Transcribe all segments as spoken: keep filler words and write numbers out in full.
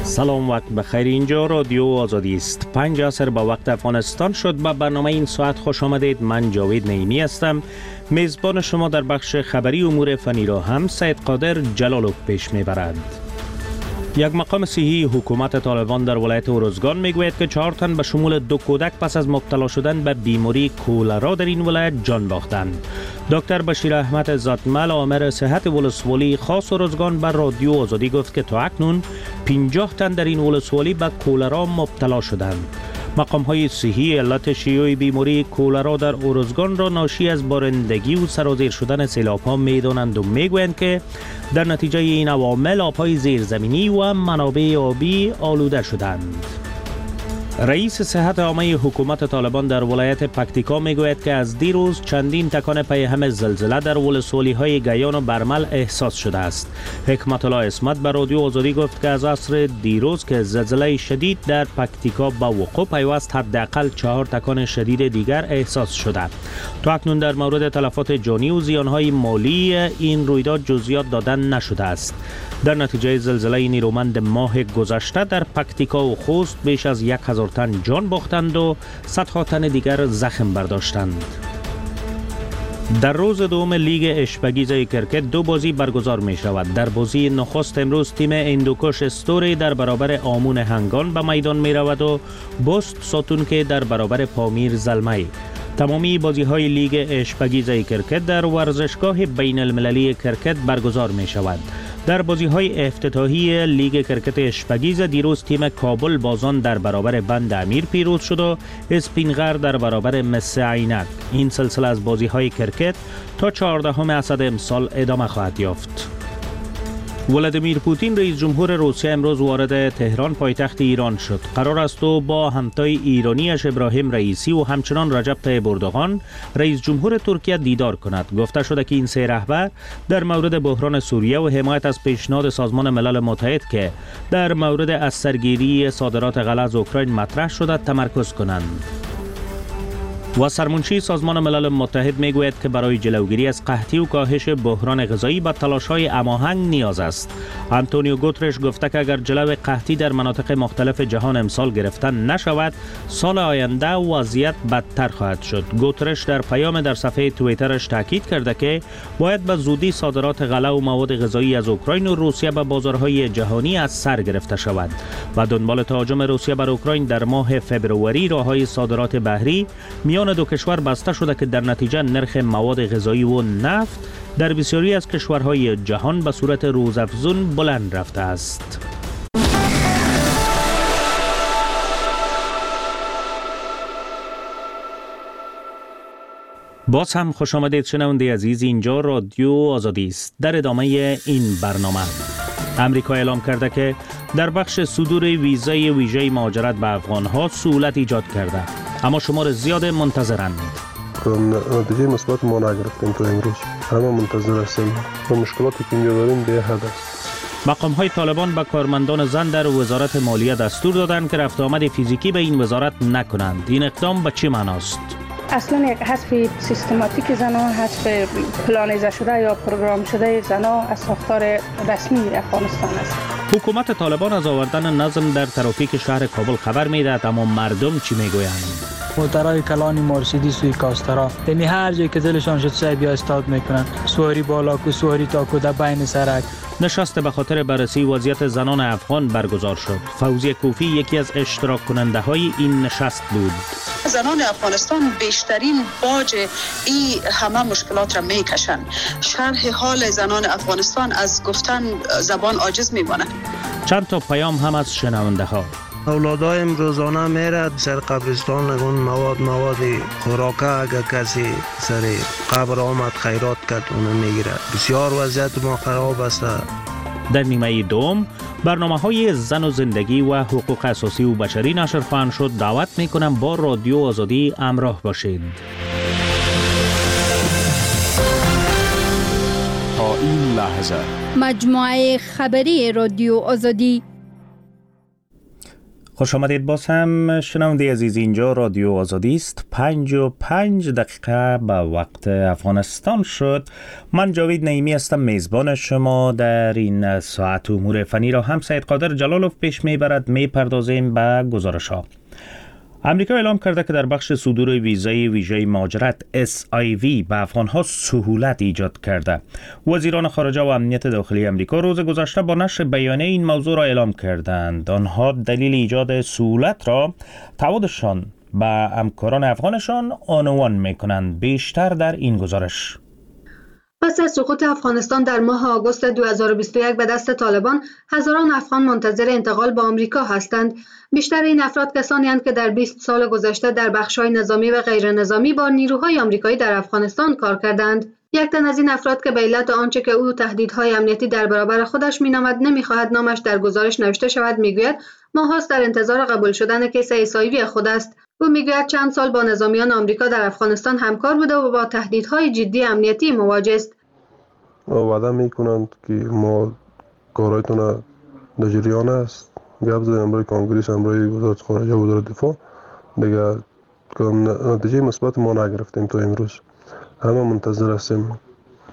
سلام، وقت بخیر. اینجا رادیو آزادی است. پنج عصر با وقت افغانستان شد. با برنامه این ساعت خوش آمدید. من جاوید نعیمی هستم. میزبان شما در بخش خبری امور فنی را هم سید قادر جلالوف پیش میبرد. یک مقام صحی حکومت طالبان در ولایت ارزگان میگوید که چهار تن به شمول دو کودک پس از مبتلا شدن به بیماری کولرا در این ولایت جان باختند. دکتر بشیر احمد ذاتمل آمر صحت ولسوالی خاص ارزگان بر رادیو آزادی گفت که تا اکنون پنجاه تن در این ولسوالی به کولرا مبتلا شدند. مقام های صحی علت شیوع بیماری کولرا در ارزگان را ناشی از بارندگی و سرازیر شدن سیلاب ها میدانند و میگویند که در نتیجه این عوامل آبهای زیرزمینی و منابع آبی آلوده شدند. رئیس صحت عامه حکومت طالبان در ولایت پکتیکا میگوید که از دیروز چندین تکان پیهم زلزله در ولسوالی های گیان و برمل احساس شده است. حکمت الله اسمت بر رادیو آزادی گفت که از عصر دیروز که زلزله شدید در پکتیکا به وقوع پیوست، حداقل چهار تکان شدید دیگر احساس شده. تا اکنون در مورد تلفات جانی و زیانهای مالی این رویداد جزئیات دادن نشده است. در نتیجه زلزله نیرومند ماه گذشته در پکتیکا و خوست بیش از یک هزار تن جان باختند و صدها تن دیگر زخم برداشتند. در روز دوم لیگ اشپگیزه کرکت دو بازی برگزار می شود. در بازی نخست امروز تیم اندوکش استوری در برابر آمون هنگان به میدان می رود و بست ساتون که در برابر پامیر زلمه. تمامی بازی های لیگ اشپگیزه کرکت در ورزشگاه بین المللی کرکت برگزار می شود. در بازی های افتتاحی لیگ کرکت اشپگیز دیروز تیم کابل بازان در برابر بند امیر پیروز شد و اسپینغر در برابر مس عینک. این سلسله از بازی های کرکت تا چهاردهم اسد امسال ادامه خواهد یافت. ولادیمیر پوتین رئیس جمهور روسیه امروز وارد تهران پایتخت ایران شد. قرار است او با همتای ایرانیش ابراهیم رئیسی و همچنان رجب طیب اردوغان رئیس جمهور ترکیه دیدار کند. گفته شده که این سه رهبر در مورد بحران سوریه و حمایت از پیشنهاد سازمان ملل متحد که در مورد از سرگیری صادرات غله از اوکراین مطرح شده تمرکز کنند. و سرمنشی سازمان ملل متحد میگوید که برای جلوگیری از قحطی و کاهش بحران غذایی به تلاش‌های هماهنگ نیاز است. آنتونیو گوترش گفته که اگر جلو قحطی در مناطق مختلف جهان امسال گرفتن نشود، سال آینده وضعیت بدتر خواهد شد. گوترش در پیام در صفحه توییترش تاکید کرده که باید به زودی صادرات غله و مواد غذایی از اوکراین و روسیه به بازارهای جهانی از سر گرفته شود. و دنبال تهاجم روسیه بر اوکراین در ماه فوریه راههای صادرات بحری میان دو کشور بسته شده که در نتیجه نرخ مواد غذایی و نفت در بسیاری از کشورهای جهان به صورت روزافزون بلند رفته است. باز هم خوش آمدید شنونده عزیز. اینجا رادیو آزادی است. در ادامه این برنامه امریکا اعلام کرده که در بخش صدور ویزای ویژه مهاجرت به افغانها سهولت ایجاد کرده، اما شمار زیاد منتظرند. نتیجه مثبت ما نگرفتیم تا امروز، همه منتظر هستیم و مشکلاتی که اینجا داریم به حد است. مقام های طالبان به کارمندان زن در وزارت مالیه دستور دادند که رفت آمد فیزیکی به این وزارت نکنند. این اقدام به چه معناست؟ اصلا یک حذف سیستماتیک زنان، حذف پلانیزه شده یا پروگرام شده زنان از ساختار رسمی افغانستان است. حکومت طالبان از آوردن نظم در ترافیک شهر کابل خبر میدهد، اما مردم چی میگویند؟ موترهای کلانی مرسیدس سوی کاسترا، یعنی هر جایی که دلشان شد سعی بیا استاد میکنن. سواری بالا کو سواری تا کو در بین سرک. نشست به خاطر بررسی وضعیت زنان افغان برگزار شد. فوزیه کوفی یکی از اشتراک کننده های این نشست بود. زنان افغانستان بیشترین باج این همه مشکلات را میکشند. شرح حال زنان افغانستان از گفتن زبان عاجز میماند. چند تا پیام هم از شنونده ها. اولادایم روزانه میرد سر قبرستان نگون مواد موادی خوراکه اگر کسی سر قبر آمد خیرات کرد اونو میگیره. بسیار وضعیت ما خراب است. در نیمه دوم برنامه های زن و زندگی و حقوق اساسی و بشری نشر خواهند شد. دعوت میکنم با رادیو آزادی همراه باشید. تا این لحظه مجموعه خبری رادیو آزادی. خوش آمدید. باز هم شنونده عزیز، اینجا رادیو آزادی است. پنج و پنج دقیقه به وقت افغانستان شد. من جاوید نعیمی هستم، میزبان شما در این ساعت. امور فنی را هم سید قادر جلالوف پیش میبرد. میپردازیم به گزارش ها. امریکا اعلام کرده که در بخش صدور ویزای ویژه مهاجرت اس آی وی به افغانها سهولت ایجاد کرده. وزیران خارجه و امنیت داخلی امریکا روز گذشته با نشر بیانیه این موضوع را اعلام کردند. آنها دلیل ایجاد سهولت را تعهدشان به همکاران افغانشان عنوان می‌کنند. بیشتر در این گزارش. پس از سقوط افغانستان در ماه آگوست دو هزار و بیست و یک به دست طالبان، هزاران افغان منتظر انتقال به آمریکا هستند. بیشتر این افراد کسانی هستند که در بیست سال گذشته در بخش‌های نظامی و غیر نظامی با نیروهای آمریکایی در افغانستان کار کردند. یک تن از این افراد که به علت آنچه که او تهدیدهای امنیتی در برابر خودش مینامد نمی‌خواهد نامش در گزارش نوشته شود، میگوید ماهاست در انتظار قبول شدن کیس ایسایوی خود است. او میگوید چند سال با نظامیان آمریکا در افغانستان همکار بوده و با تهدیدهای جدی امنیتی مواجه است. وعده میکنند که ما کارایتون در جریان است. گپ زدیم برای کانگریس، برای وزارت خارجه و وزارت دفاع، دیگه نتیجه مثبت ما نگرفتیم تا امروز. همه منتظر هستیم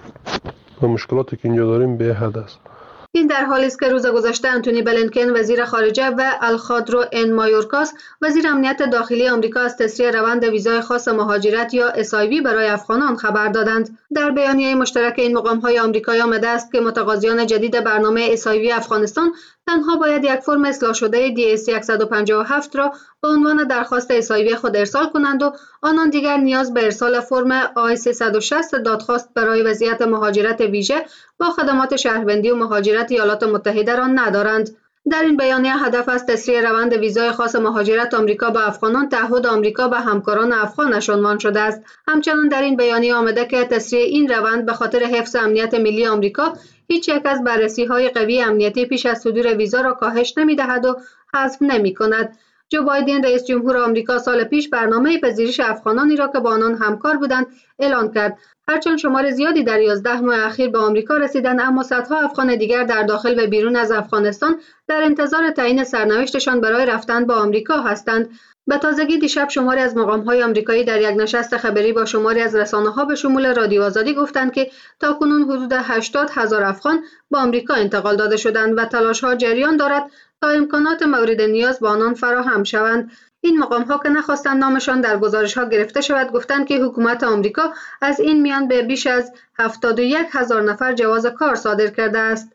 و مشکلاتی که اینجا داریم به حد است. این در حالی است که روز گذشته انتونی بلینکن وزیر خارجه و الخادرو ان مایورکاس وزیر امنیت داخلی آمریکا از تسریع روند ویزای خاص مهاجرت یا اس آی وی برای افغانان خبر دادند. در بیانیه مشترک این مقام‌های آمریکایی آمده است که متقاضیان جدید برنامه اس آی وی افغانستان تنها باید یک فرم اصلاح شده دی اس صد و پنجاه و هفت را به عنوان درخواست اس آی وی خود ارسال کنند و آنان دیگر نیاز به ارسال فرم آی سیصد و شصت دادخواست برای وضعیت مهاجرت ویژه با خدمات شهروندی و مهاجرت ایالات متحده را ندارند. در این بیانیه هدف از تسریع روند ویزای خاص مهاجرت آمریکا به افغانان تعهد آمریکا به همکاران افغانش عنوان شده است. همچنین در این بیانیه آمده که تسریع این روند به خاطر حفظ امنیت ملی آمریکا هیچ یک از بررسی‌های قوی امنیتی پیش از صدور ویزا را کاهش نمی‌دهد و حذف نمی‌کند. جو بایدن رئیس جمهور آمریکا سال پیش برنامه پذیرش افغانانی را که با آنان همکار بودند اعلان کرد. هرچند شمار زیادی در یازده ماه اخیر به آمریکا رسیدند، اما صدها افغان دیگر در داخل و بیرون از افغانستان در انتظار تعیین سرنوشتشان برای رفتن به آمریکا هستند. به تازگی دیشب شماری از مقام‌های آمریکایی در یک نشست خبری با شماری از رسانه‌ها به شمول رادیو آزادی گفتند که تاکنون حدود هشتاد هزار افغان به آمریکا انتقال داده شدند و تلاش‌ها جریان دارد تا امکانات مورد نیاز به آنان فراهم شوند. این مقام‌ها که نخواستند نامشان در گزارش‌ها گرفته شود گفتند که حکومت آمریکا از این میان به بیش از هفتاد و یک هزار نفر جواز کار صادر کرده است.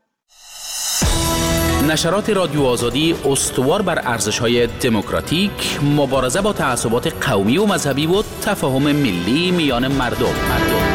نشرات رادیو آزادی استوار بر ارزش‌های دموکراتیک، مبارزه با تعصبات قومی و مذهبی و تفاهم ملی میان مردم. مردم.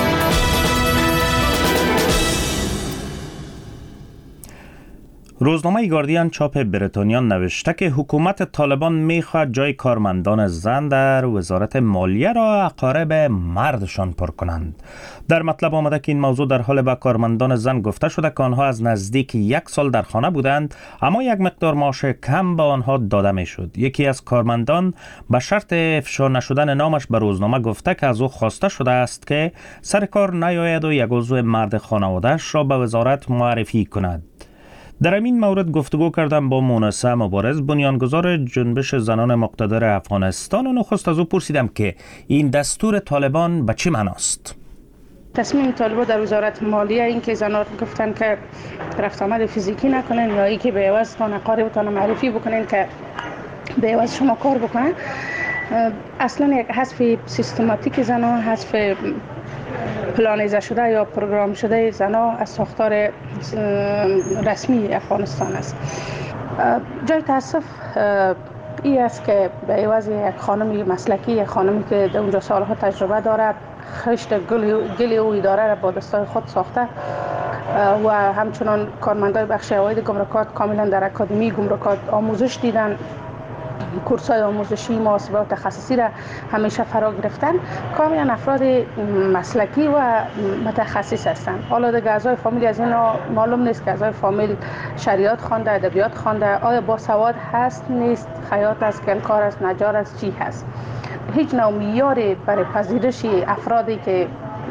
روزنامه گاردین چاپ بریتانیا نوشته که حکومت طالبان میخواهد جای کارمندان زن در وزارت مالیه را اقارب مردشان پر کنند. در مطلب آمده که این موضوع در حال به کارمندان زن گفته شده که آنها از نزدیک یک سال در خانه بودند، اما یک مقدار معاش کم به آنها داده میشد. یکی از کارمندان به شرط افشا نشدن نامش به روزنامه گفته که از او خواسته شده است که سر کار نیاید و یک عضو مرد خانواده‌اش را به وزارت معرفی کند. در این مورد گفتگو کردم با مونسه مبارز، بنیانگذار جنبش زنان مقتدر افغانستان، و نخست از او پرسیدم که این دستور طالبان به چه معناست؟ تصمیم طالبان در وزارت مالیه این که زنان گفتن که رفت آمد فیزیکی نکنن یا ای که به عوض تان اقاربتان معرفی بکنن که به عوض شما کار بکنن، اصلا یک حذف سیستماتیک زنان، حذف پلانیزه شده یا پروگرام شده زنا از ساختار رسمی افغانستان است. جای تاسف این است که به عوض یک خانمی مسلکی، یک خانمی که در اونجا سالها تجربه دارد، خشت گل او اداره را با دستای خود ساخته و همچنان کارمندای بخش عواید گمرکات کاملا در اکادمی گمرکات آموزش دیدن، کورس‌های آموزشی محاسبه و تخصصی را همیشه فرا گرفتن، کاملا افراد مسلکی و متخصص هستند. حالا دیگه اعضای فامیل از اینا معلوم نیست که اعضای فامیل شریعت خوانده، ادبیات خوانده، آیا با سواد هست نیست، خیاط است، کلکار است، نجار است، چی هست. هیچ نوع معیاری برای پذیرش افرادی که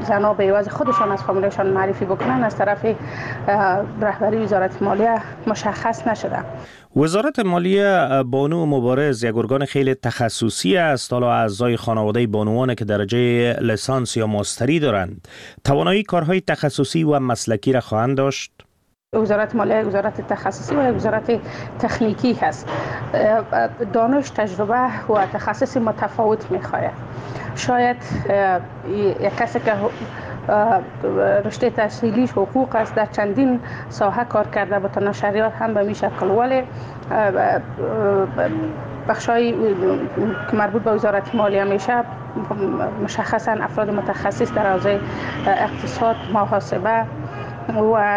زنها به عوض خودشان از فامیلشان معرفی بکنن از طرف رهبری وزارت مالیه مشخص نشده. وزارت مالیه بانو مبارز یک ارگان خیلی تخصصی است. حالا اعضای خانواده بانوان که درجه لیسانس یا ماستری دارند توانایی کارهای تخصصی و مسلکی را خواهند داشت. وزارت مالیه وزارت تخصصی و وزارت تکنیکی هست. دانش، تجربه و تخصص متفاوت می‌خواهد. شاید یک کسی که رشته تحصیلیش حقوق است در چندین ساحه کار کرده با نشریات هم به می شکل، ولی بخشای که مربوط به وزارت مالیه میشه مشخصا افراد متخصص در حوزه اقتصاد، محاسبه و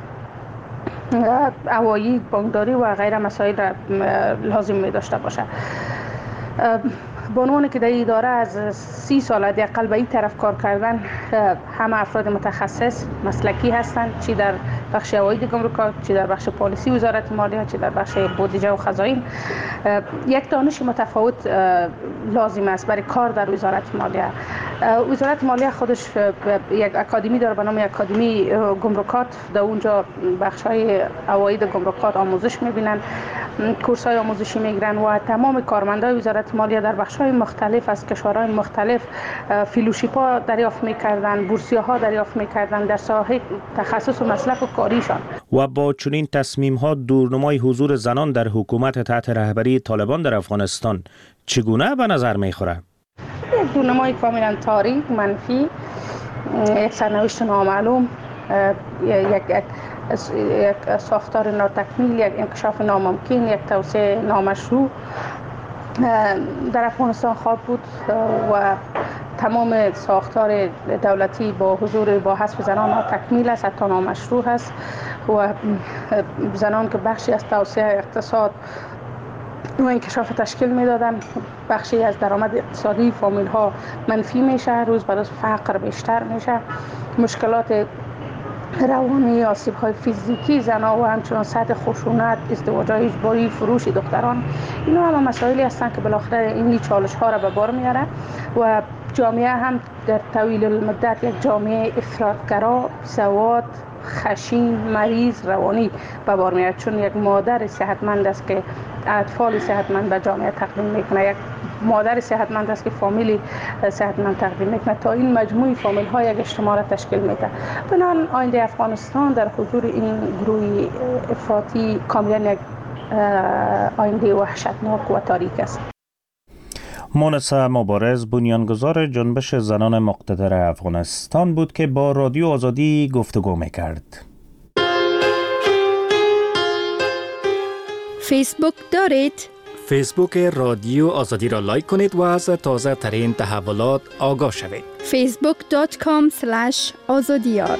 عواید، بانکداری و غیره مسائل لازم می داشته باشه. بانوانی که در اداره از سی سال حداقل به این طرف کار کردن همه افراد متخصص مسلکی هستند، چی در بخش عواید گمرکات، چی در بخش پالیسی وزارت مالیه، چی در بخش بودجه و خزائن. یک دانش متفاوت لازم است برای کار در وزارت مالیه. وزارت مالیه خودش یک اکادمی داره به نام اکادمی گمرکات. در اونجا بخش‌های عواید گمرکات آموزش می‌بینن، کورس‌های آموزشی می‌گیرن و تمام کارمندان وزارت مالیه در بخش‌های مختلف از کشورهای مختلف فیلوشیپ‌ها دریافت می‌کردن، بورسیه‌ها دریافت می‌کردن در ساحه تخصص و مسلک و کاریشان. و با چنین تصمیم‌ها دورنمای حضور زنان در حکومت تحت رهبری طالبان در افغانستان چگونه به نظر می‌خوره؟ یک دورنمای کاملا تاریک، منفی، یک سرنوشت نامعلوم، یک یک ساختار ناتکمیل، یک انکشاف ناممکن، یک توسعه نامشروع در افغانستان خواهد بود و تمام ساختار دولتی با حضور با حذف زنان ناتکمیل است، حتی نامشروع است و زنان که بخشی از توسعه اقتصاد و انکشاف تشکیل میدادن، بخشی از درآمد اقتصادی فامیل ها منفی میشه، روز به روز فقر بیشتر میشه، مشکلات روانی، آسیب های فیزیکی زنها و همچنان سطح خشونت، ازدواج های اجباری، فروش دختران، اینا همه مسائلی هستند که بالاخره این چالش ها را به بار میاره و جامعه هم در طویل المدت یک جامعه افراطگرا، سواد، خشین، مریض، روانی به بار میاد، چون یک مادر صحتمند است که اطفال صحتمند به جامعه تقدیم میکنه، یک مادر صحتمند است که فامیلی صحتمند تقدیم میکنه، تا این مجموعه فامیل ها یک اجتماع را تشکیل میده. بنابراین آینده افغانستان در حضور این گروه افراطی کاملا یک آینده وحشتناک و تاریک است. مونسا مبارز، بنیانگذار جنبش زنان مقتدر افغانستان بود که با رادیو آزادی گفتگو میکرد. فیسبوک دارید؟ فیسبوک رادیو آزادی را لایک کنید و از تازه ترین تحولات آگاه شوید. فیسبوک دات کام اسلش آزادیار.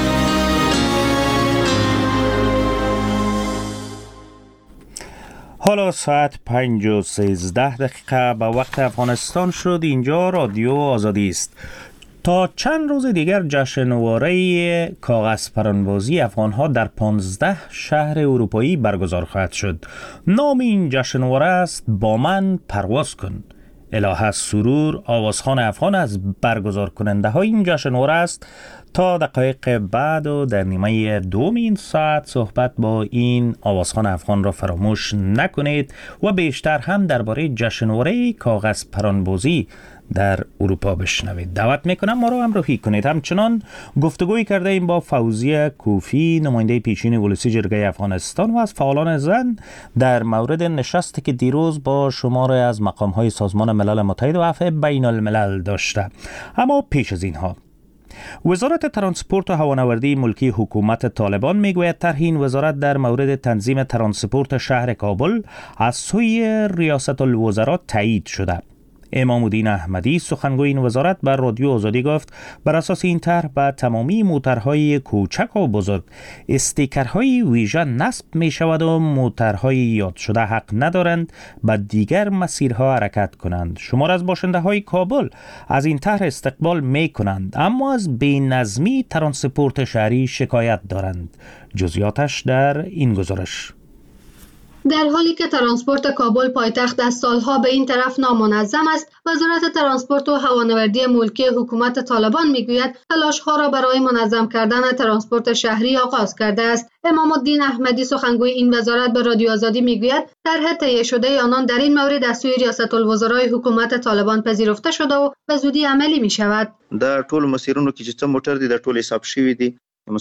حالا ساعت پنج و سیزده دقیقه به وقت افغانستان شد. اینجا رادیو آزادی است. تا چند روز دیگر جشنواره کاغذ پرانبازی افغانها در پانزده شهر اروپایی برگزار خواهد شد. نام این جشنواره است با من پرواز کن. الهه سرور، آوازخوان افغان، از برگزار کننده های این جشنواره است. تا دقایق بعد و در نیمه دوم این ساعت صحبت با این آوازخوان افغان را فراموش نکنید و بیشتر هم درباره جشنواره کاغذ پرانبازی در اروپا بشنوید. دعوت میکنم ما را همراهی کنید. همچنان گفتگوی کرده ایم با فوزیه کوفی، نماینده پیشین ولسی جرگه افغانستان و از فعالان زن در مورد نشستی که دیروز با شمار از مقام‌های سازمان ملل متحد و عفو بین الملل داشته. اما پیش از اینها، وزارت ترانسپورت و هوانوردی ملکی حکومت طالبان میگوید طرح این وزارت در مورد تنظیم ترانسپورت شهر کابل از سوی ریاست الوزراء تایید شده. امام الدین احمدی سخنگوی این وزارت بر رادیو آزادی گفت بر اساس این طرح به تمامی موترهای کوچک و بزرگ استیکرهای ویژه نصب می شود و موترهای یاد شده حق ندارند به دیگر مسیرها حرکت کنند. شمار از باشنده های کابل از این طرح استقبال می کنند، اما از بی‌نظمی ترانسپورت شهری شکایت دارند. جزئیاتش در این گزارش. در حالی که ترانسپورت کابل پایتخت از سالها به این طرف نامنظم است، وزارت ترانسپورت و هوانوردی ملکی حکومت طالبان میگوید تلاش‌ها را برای منظم کردن ترانسپورت شهری آغاز کرده است. امام الدین احمدی سخنگوی این وزارت به رادیو آزادی میگوید طرح تهیه شده آنان در این مورد از سوی ریاست الوزرای حکومت طالبان پذیرفته شده و به زودی عملی می شود. در ټول مسیرونو کې چې موټر دي در ټول حساب شوی دي.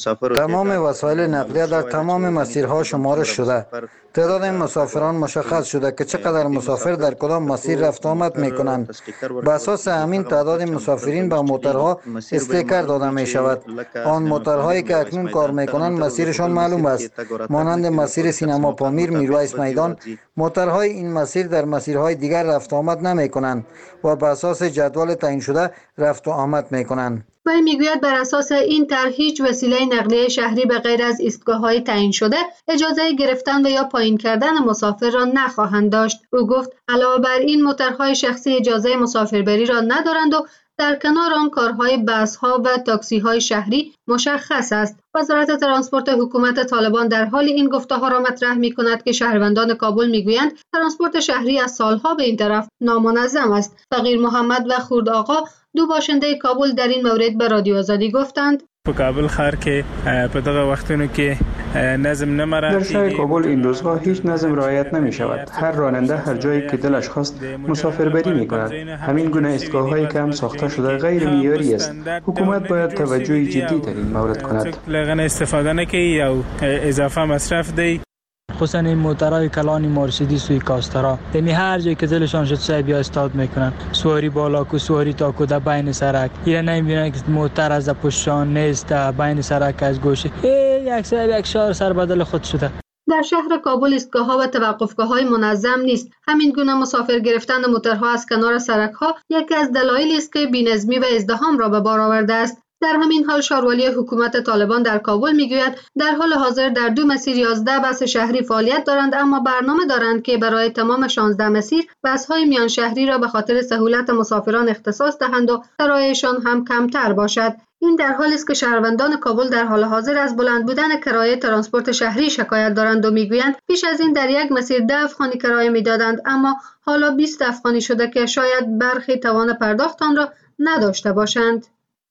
تمام وسایل نقلیه در تمام مسیرها شمارش شده. تعداد مسافران مشخص شده که چقدر مسافر در کدام مسیر رفت آمد می کنند. بر اساس همین تعداد مسافرین به موترها استیکر داده می شود. آن موترهایی که اکنون کار می کنند مسیرشان معلوم است. مانند مسیر سینما پامیر میرویس میدان، موترهای این مسیر در مسیرهای دیگر رفت آمد نمی کنند و بر اساس جدول تعیین شده رفت و آمد می کنند. وی میگوید بر اساس این طرح هیچ وسیله نقلیه شهری به غیر از ایستگاه‌های تعیین شده اجازه گرفتن و یا پایین کردن مسافر را نخواهند داشت. او گفت علاوه بر این موترهای شخصی اجازه مسافربری را ندارند و در کنار آن کارهای بس‌ها و تاکسی‌های شهری مشخص است. وزارت ترانسپورت حکومت طالبان در حال این گفته‌ها را مطرح می‌کند که شهروندان کابل می‌گویند ترانسپورت شهری از سالها به این طرف نامنظم است. فقیر محمد و خورد آقا دو باشنده کابل در این مورد به رادیو آزادی گفتند په کابل ښار کې په دغه وختونو کې نظم نه مراعات در شهر کابل این روزها هیچ نظم رعایت نمی شود. هر راننده هر جایی که دلش خواست مسافربری می کند. همین گونه ایستگاه‌هایی که هم ساخته شده غیر معیاری است. حکومت باید توجه جدی در این مورد کند. لغن استفاده نکنی یا اضافه مصرف دی. خصوصا این موترهای کلانی مرسیدس سوی کاسترا، یعنی هر جایی که دلشان شد سعی بیا استاد میکنن، سواری بالا کو سواری تا کو در بین سرک، اینا نمیبینن که موتر از پشتشان نیست، بین سرک از گوشه یک سر یک شار سر بدل خود شده. در شهر کابل ایستگاه‌ها و توقفگاه‌های منظم نیست. همین گونه مسافر گرفتن موترها از کنار سرک‌ها یکی از دلایلی است که بی‌نظمی و ازدحام را به بار آورده است. در همین حال شاروالی حکومت طالبان در کابل میگوید در حال حاضر در دو مسیر یازده بس شهری فعالیت دارند، اما برنامه دارند که برای تمام شانزده مسیر بس‌های میان شهری را به خاطر سهولت مسافران اختصاص دهند و کرایه‌شان هم کمتر باشد. این در حالی است که شهروندان کابل در حال حاضر از بلند بودن کرایه ترانسپورت شهری شکایت دارند و میگویند پیش از این در یک مسیر ده افغانی کرایه میدادند، اما حالا بیست افغانی شده که شاید برخی توان پرداخت آن را نداشته باشند.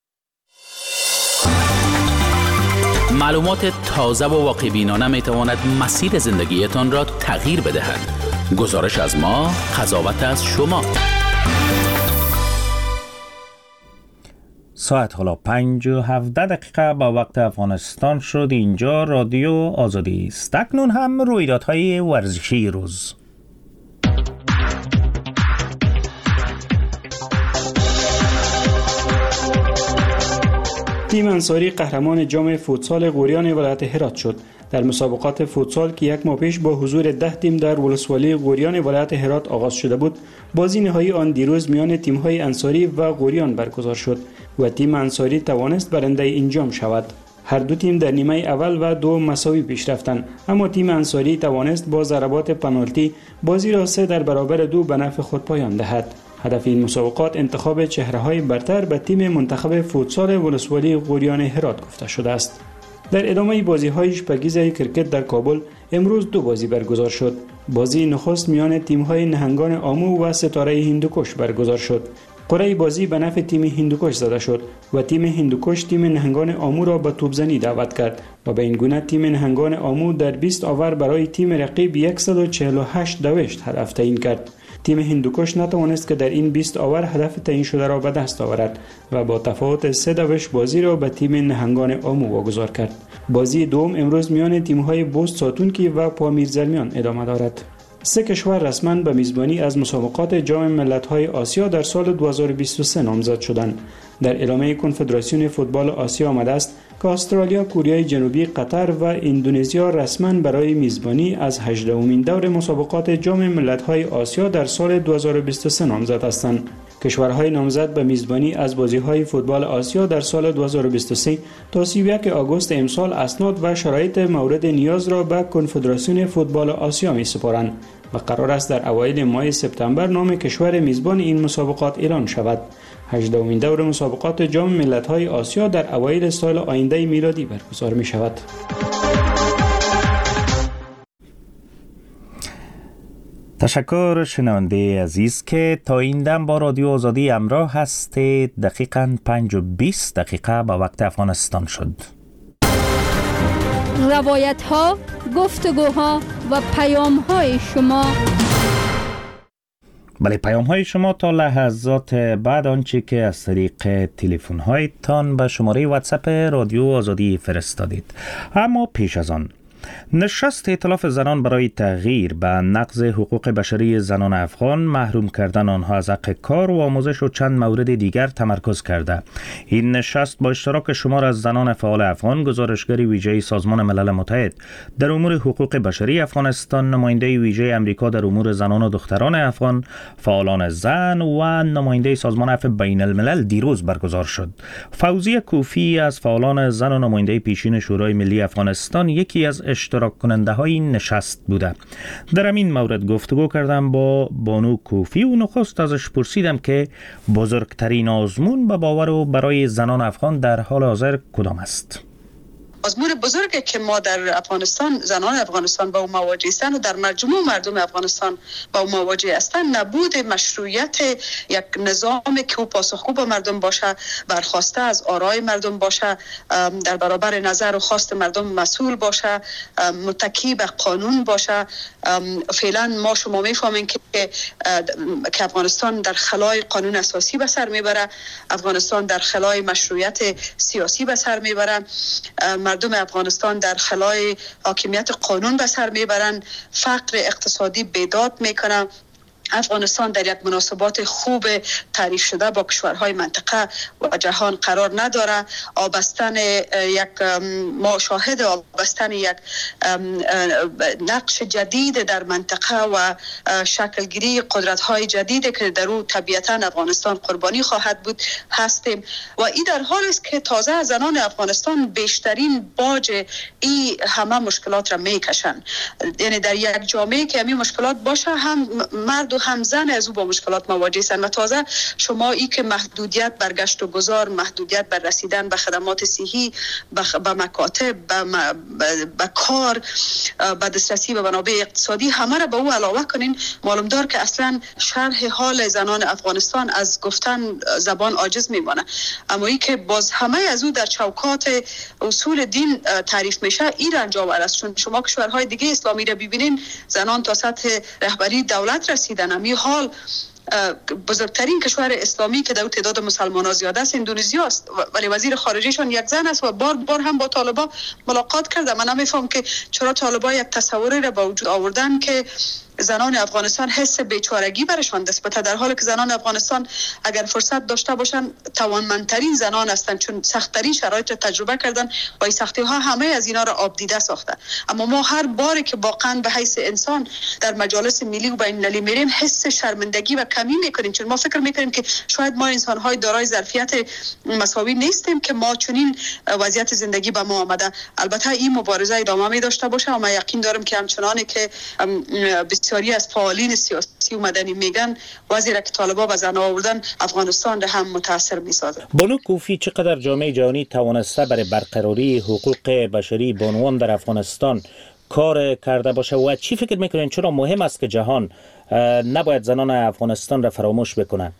معلومات تازه و واقع بینانه می تواند مسیر زندگیتان را تغییر بدهد. گزارش از ما، قضاوت از شما. ساعت حالا پنج و هفده دقیقه با وقت افغانستان شد. اینجا رادیو آزادی است. اکنون هم رویدادهای ورزشی روز. تیم انصاری قهرمان جام فوتسال غوریان ولایت هرات شد. در مسابقات فوتسال که یک ماه پیش با حضور ده تیم در ولسوالی غوریان ولایت هرات آغاز شده بود، بازی نهایی آن دیروز میان تیم‌های انصاری و غوریان برگزار شد و تیم انصاری توانست برنده این جام شود. هر دو تیم در نیمه اول و دو مساوی پیش رفتند، اما تیم انصاری توانست با ضربات پنالتی بازی را سه در برابر دو به نفع خود پایان دهد. هدف این مسابقات انتخاب چهره‌های برتر به تیم منتخب فوتسال ولسوالی غوریان هرات گفته شده است. در ادامه بازی‌های شپگیزه کرکت در کابل امروز دو بازی برگزار شد. بازی نخست میان تیم‌های نهنگان آمو و ستاره هندوکش برگزار شد. قرعه بازی به نفع تیم هندوکش زده شد و تیم هندوکش تیم نهنگان آمو را به توپزنی دعوت کرد و به این گونه تیم نهنگان آمو در بیست آور برای تیم رقیب صد و چهل و هشت دوشت هدف تعیین کرد. تیم هندوکش نتوانست که در این بیست آور هدف تعیین شده را به دست آورد و با تفاوت سه دوشت بازی را به تیم نهنگان آمو واگذار کرد. بازی دوم امروز میان تیم‌های بوست ساتونکی و پامیرزلمیان ادامه دارد. سه کشور رسما به میزبانی از مسابقات جام ملت‌های آسیا در سال دو هزار و بیست و سه نامزد شدند. در اعلامیه کنفدراسیون فوتبال آسیا آمده است که استرالیا، کره جنوبی، قطر و اندونزیا رسما برای میزبانی از هجدهمین دور مسابقات جام ملت‌های آسیا در سال دو هزار و بیست و سه نامزد هستند. کشورهای نامزد به میزبانی از بازی‌های فوتبال آسیا در سال دو هزار و بیست و سه تا سی و یک آگوست امسال اسناد و شرایط مورد نیاز را به کنفدراسیون فوتبال آسیا می‌سپارند و قرار است در اوایل ماه سپتامبر نام کشور میزبان این مسابقات اعلان شود. هجدهمین دور مسابقات جام ملت‌های آسیا در اوایل سال آینده میلادی برگزار می‌شود. تشکر شنونده عزیز که تا این دم با رادیو آزادی همراه هستید. دقیقاً پنج و بیست دقیقه با وقت افغانستان شد. روایت ها، گفتگوها و پیام های شما. بله، پیام های شما تا لحظات بعد آنچه که از طریق تلفن هایتان به شماره واتساپ رادیو آزادی فرستادید. اما پیش از آن، نشست ائتلاف زنان برای تغییر به نقض حقوق بشری زنان افغان، محروم کردن آنها از حق کار و آموزش و چند مورد دیگر تمرکز کرده. این نشست با اشتراک شمار از زنان فعال افغان، گزارشگر ویژه سازمان ملل متحد در امور حقوق بشری افغانستان، نماینده ویژه امریکا در امور زنان و دختران افغان، فعالان زن و نماینده سازمان عفو بین الملل دیروز برگزار شد. فوزیه کوفی از فعالان زن و نماینده پیشین شورای ملی افغانستان یکی از اشتراک کننده های این نشست بوده. در همین مورد گفتگو کردم با بانو کوفی و نخست ازش پرسیدم که بزرگترین آزمون به باور و برای زنان افغان در حال حاضر کدام است؟ آزمون بزرگی که ما در افغانستان، زنان افغانستان با او مواجه هستند و در مجموع مردم افغانستان با او مواجه هستند، نبود مشروعیت یک نظامی که او پاسخگو به مردم باشه، برخواسته از آرای مردم باشه، در برابر نظر و خواست مردم مسئول باشه، متکی به قانون باشه. فعلا ما شما میفهمین که که افغانستان در خلای قانون اساسی به سر میبره، افغانستان در خلای مشروعیت سیاسی به سر میبره، مردم افغانستان در خلای حاکمیت قانون به سر میبرند، فقر اقتصادی بیداد میکنن. افغانستان در یک مناسبات خوب تعریف شده با کشورهای منطقه و جهان قرار نداره. آبستن یک ما شاهد آبستن یک نقش جدید در منطقه و شکلگیری قدرت‌های جدید که در او طبیعتاً افغانستان قربانی خواهد بود هستیم و این در حال است که تازه زنان افغانستان بیشترین باج این همه مشکلات را میکشن. یعنی در یک جامعه که همین مشکلات باشه، هم مرد و هم زن از او با مشکلات مواجه هستند و تازه شما ای که محدودیت بر گشت و گذار، محدودیت بر رسیدن به خدمات صحی، به مکاتب، به کار، به دسترسی به منابع اقتصادی، همه را به او علاوه کنین، معلوم دار که اصلا شرح حال زنان افغانستان از گفتن زبان عاجز میمانه. اما ای که باز همه از او در چوکات اصول دین تعریف میشه، این رنج آور است. چون شما کشورهای دیگه اسلامی را ببینین، زنان تا سطح رهبری دولت رسیدن. امی حال بزرگترین کشور اسلامی که در تعداد مسلمانان زیاده است اندونزیا است، ولی وزیر خارجیشون یک زن است و بار بار هم با طالبا ملاقات کرده. من نمیفهم که چرا طالبا یک تصوری را به وجود آوردن که زنان افغانستان حس بیچارگی برشان دست بده، در حالی که زنان افغانستان اگر فرصت داشته باشن توانمندترین زنان هستند، چون سخت‌ترین شرایط را تجربه کردن و این سختی ها همه از اینا را آب دیده ساخته. اما ما هر باری که واقعا به حیث انسان در مجالس ملی و بین المللی میریم، حس شرمندگی و کمی میکنیم، چون ما فکر میکنیم که شاید ما انسان های دارای ظرفیت مساوی نیستیم که ما چنین وضعیت زندگی به ما آمده. البته این مبارزه ادامه می داشته باشه و من یقین دارم که همچنانی که بسیاری از فعالین سیاسی و مدنی میگن وزیر که طالبا و زن آوردن افغانستان را هم متاثر میسازه. بانو کوفی، چقدر جامعه جهانی توانسته برای برقراری حقوق بشری بانوان در افغانستان کار کرده باشه و چی فکر میکنین چرا مهم است که جهان نباید زنان افغانستان را فراموش بکنه؟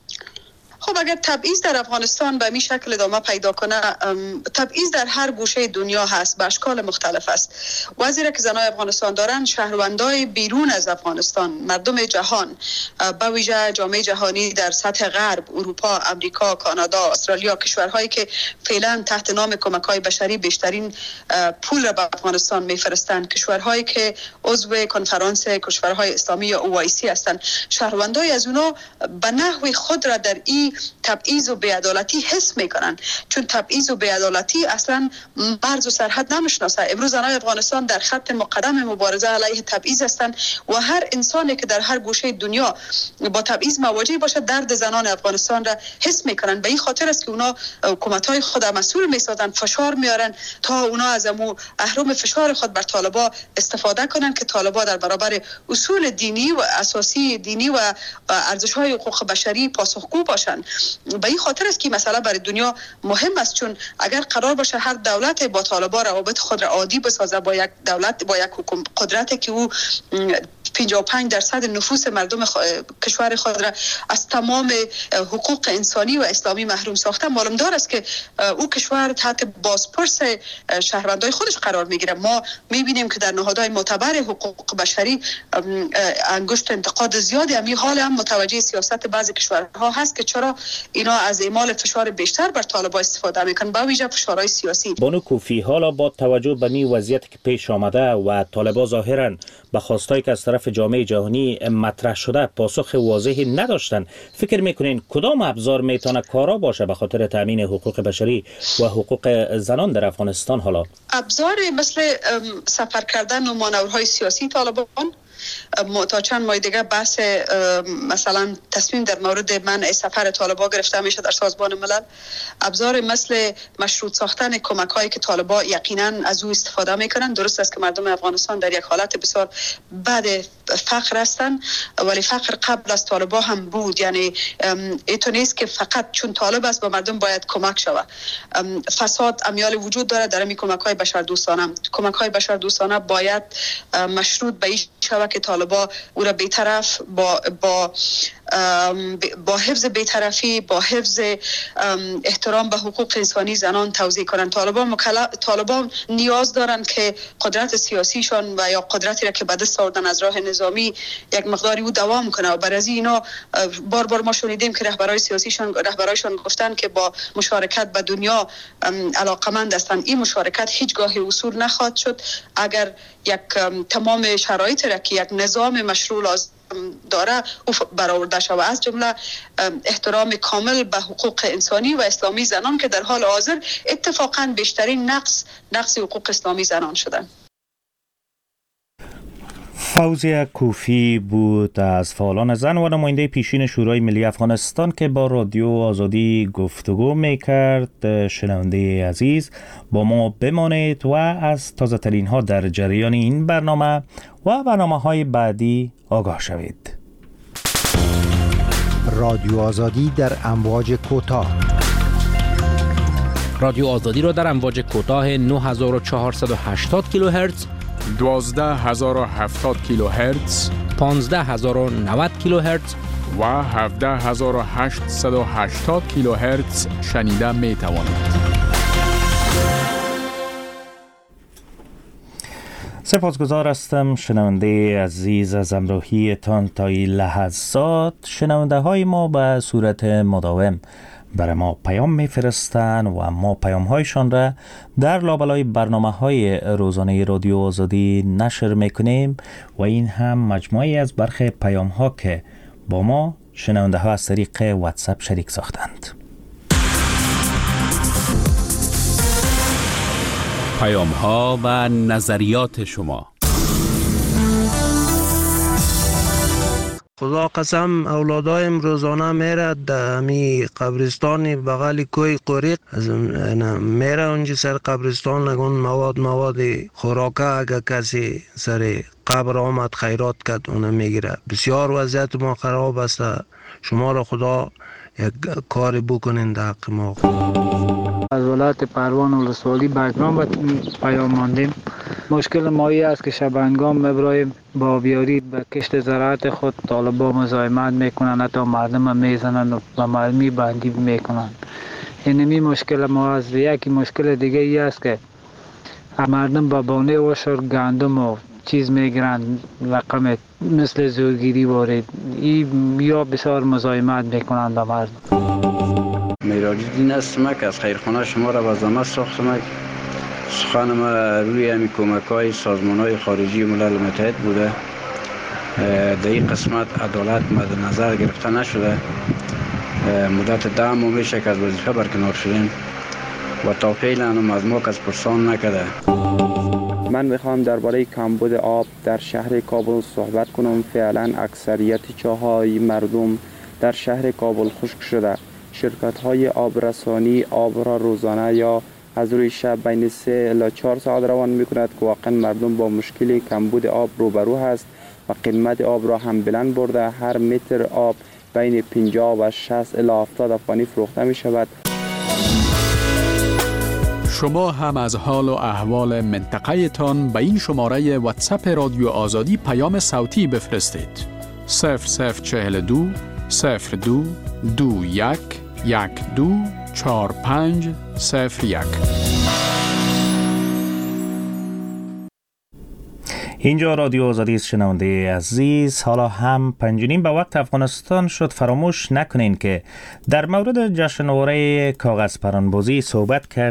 خب اگر تبعیض در افغانستان به این شکل ادامه پیدا کنه، تبعیض در هر گوشه دنیا هست، به اشکال مختلف است. وزیری که زنان افغانستان دارن، شهروندای بیرون از افغانستان، مردم جهان، به ویژه جامعه جهانی در سطح غرب، اروپا، امریکا، کانادا، استرالیا، کشورهایی که فعلا تحت نام کمک‌های بشری بیشترین پول را به افغانستان میفرستند، کشورهایی که عضو کنفرانس کشورهای اسلامی یا او آی سی هستند، شهروندای از اونا به نحوی خود را در این تبعیض و بی‌عدالتی حس میکنن، چون تبعیض و بی‌عدالتی اصلا مرز و سرحد نمیشناسه. امروز زنان افغانستان در خط مقدم مبارزه علیه تبعیض هستند و هر انسانی که در هر گوشه دنیا با تبعیض مواجه باشه درد زنان افغانستان را حس میکنن. به این خاطر است که اونا حکومت‌های خود مسئول میسازن، فشار میارن تا اونا از امو اهرم فشار خود بر طالبا استفاده کنن که طالبا در برابر اصول دینی و اساسی دینی و ارزش‌های حقوق بشری پاسخگو باشن. به این خاطر است که مسئله برای دنیا مهم است، چون اگر قرار باشه هر دولت با طالبان روابط خود را عادی بسازه، با یک دولت با یک قدرتی که او پنجاه و پنج درصد نفوس مردم خ... کشور خود را از تمام حقوق انسانی و اسلامی محروم ساخته، معلوم دار است که او کشور تحت بازپرس شهروندای خودش قرار میگیره. ما میبینیم که در نهادهای معتبر حقوق بشری انگشت انتقاد زیادی امی حال هم متوجه سیاست بعضی کشورها هست که چرا اینا از اعمال فشار بیشتر بر طالبان استفاده میکنن، با ویژه فشارهای سیاسی. بانو کوفی، حالا با توجه به می وضعیتی که پیش آمده و طالبان ظاهرا به خواستایی که از طرف جامعه جهانی مطرح شده پاسخ واضحی نداشتن، فکر میکنین کدام ابزار میتونه کارا باشه به خاطر تامین حقوق بشری و حقوق زنان در افغانستان؟ حالا ابزار مثل سفر کردن و مانورهای سیاسی طالبان، تا چند ماه دیگه بحث مثلا تصمیم در مورد منع سفر طالبان گرفته میشه در سازمان ملل. ابزار مثل مشروط ساختن کمک هایی که طالبان یقینا از او استفاده میکنن. درست است که مردم افغانستان در یک حالت بسیار بد فقر هستن، ولی فقر قبل از طالبان هم بود. یعنی ایتو نیست که فقط چون طالب است با مردم باید کمک شود. فساد امیال وجود داره در می کمک های بشردوستانه. کمک های بشردوستانه باید مشروط به این شود که طالبان او را بی‌طرف با با با حفظ بی‌طرفی، با حفظ احترام به حقوق انسانی زنان توزیع کنند. طالبان مکلف طالبان نیاز دارند که قدرت سیاسیشان و یا قدرتی را که به دست آوردن از راه نظامی یک مقداری او دوام کنه. و برای اینا بار بار ما شنیدیم که رهبرای سیاسیشان رهبرایشان گفتن که با مشارکت به دنیا علاقمند هستند. این مشارکت هیچگاه اصول نخواهد شد اگر یک تمام شرایط را که یک نظام مشروع لازم داره او برآورده شود، از جمله احترام کامل به حقوق انسانی و اسلامی زنان که در حال حاضر اتفاقاً بیشترین نقص نقص حقوق اسلامی زنان شدن. فوزیه کوفی بود از فعالان زن و نماینده پیشین شورای ملی افغانستان که با رادیو آزادی گفتگو میکرد. شنونده عزیز، با ما بمانید و از تازه ترین ها در جریان این برنامه و برنامه های بعدی آگاه شوید. رادیو آزادی در امواج کوتاه. رادیو آزادی را در امواج کوتاه نه هزار و چهارصد و هشتاد کیلوهرتز، دوازده هزار و هفتاد کیلوهرتز، پانزده هزار و نود کیلوهرتز و هفده هزار و هشتصد و هشتاد کیلوهرتز شنیده می توانید. سپاسگزار هستم شنونده عزیز از همراهیتان تا این لحظات. شنونده های ما به صورت مداوم برای ما پیام میفرستن و ما پیام هایشان را در لابلای برنامه های روزانه رادیو آزادی نشر میکنیم و این هم مجموعی از برخی پیام ها که با ما شنونده ها از طریق واتساپ شریک ساختند. پیام ها و نظریات شما. خدا قسم اولادایم روزانه میره در می قبرستان بغل کوی قریق میره اونجا سر قبرستان نگون مواد مواد خوراکه اگه کسی سر قبر آمد خیرات کرد اونه میگیره. بسیار وضعیت ما خراب است. شما را خدا یک کاری بکنین در حق ما. از ولایت پروان ولسوالی بگرام پیام ماندیم. مشکل مایی است که شبنگام مبرایم با بیاری به کشت زراعت خود طالبا مزاحمت میکنن، حتی مردم میزنن و مرمی بندی میکنن. اینمی مشکل ما است. یکی مشکل دیگه ای است که مردم با بانه وشر گندم و چیز میگیرن رقم مثل زورگیری وارد ای یا بسیار مزاحمت میکنن به مردم. میراج‌الدین هستم که از خیرخانه شما را به زحمت ساختم. سخن ما روی همی کمک‌های سازمان‌های خارجی ملل متحد بوده. در این قسمت عدالت مد نظر گرفته نشده. مدت ده ماه میشه که از وظیفه برکنار شدیم و تا فعلا هم از ما کس پرسان نکرده. من میخوام درباره کمبود آب در شهر کابل صحبت کنم. فعلا اکثریت چاهای مردم در شهر کابل خشک شده. شرکت‌های آبرسانی آب را روزانه یا از روی شب بین سه الی چهار ساعت روان می‌کند که واقعا مردم با مشکل کمبود آب روبرو هست و قیمت آب را هم بلند برده. هر متر آب بین پنجاه و شصت الی هفتاد افغانی فروخته می‌شود. شما هم از حال و احوال منطقه تان به این شماره واتساپ رادیو آزادی پیام صوتی بفرستید. صفر صفر چهل دو صفر دو دو یک یک دو چهار پنج صفر یک. اینجا رادیو آزادی است شنونده عزیز. حالا هم پنجونیم به وقت افغانستان شد. فراموش نکنین که در مورد جشنواره کاغذ پرانبازی صحبت کرد